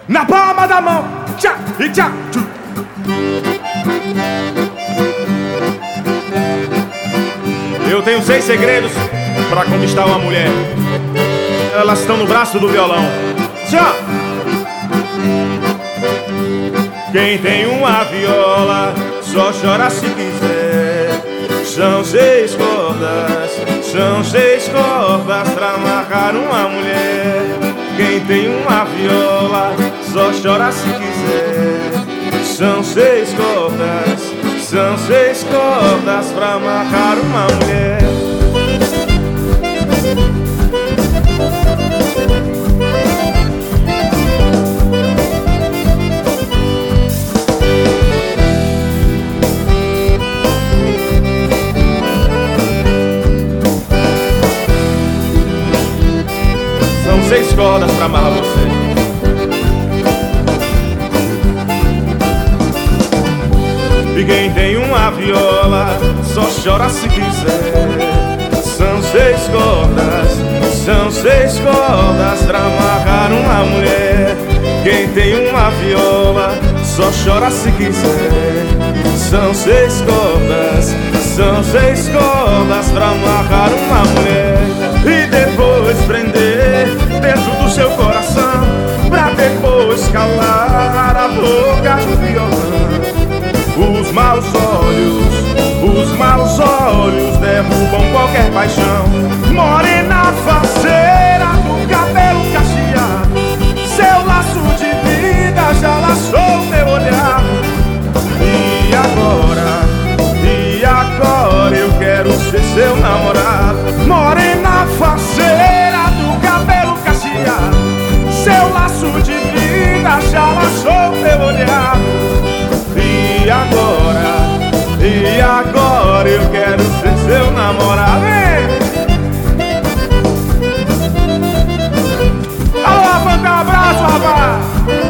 na palma da mão, tchá e tchá, tchu. Eu tenho 6 segredos pra conquistar uma mulher. Elas estão no braço do violão. Tchá! Quem tem uma viola só chora se quiser. São 6 cordas, são 6 cordas pra amarrar uma mulher. Quem tem uma viola só chora se quiser. São 6 cordas, são 6 cordas pra amarrar uma mulher. São 6 cordas pra amarrar você. E quem tem uma viola só chora se quiser. São 6 cordas, são 6 cordas pra amarrar uma mulher. Quem tem uma viola só chora se quiser. São 6 cordas, são 6 cordas pra amarrar uma mulher. E depois prender dentro do seu coração, pra depois calar a boca do violão. Os maus olhos derrubam qualquer paixão. Morena faceira do cabelo cacheado, seu laço de vida já laçou meu olhar. E agora eu quero ser seu namorado. Morena faceira do cabelo cacheado, seu laço de vida já laçou meu olhar. E agora eu quero ser seu namorado. Alô, Avanta, um abraço, rapaz.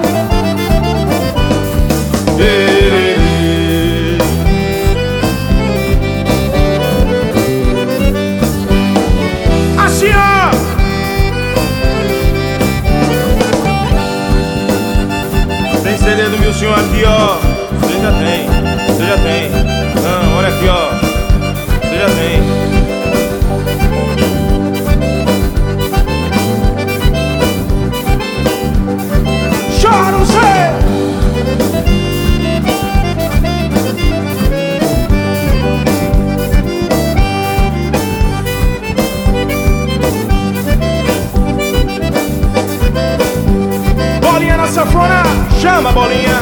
Assim, ó. Tem CD do meu senhor aqui, ó. Você já tem, você já tem. Não, olha aqui, ó. Você já tem. Chora, você! Bolinha na sanfona, chama a bolinha.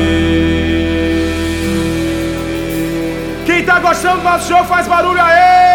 Quem tá gostando do nosso show faz barulho aí!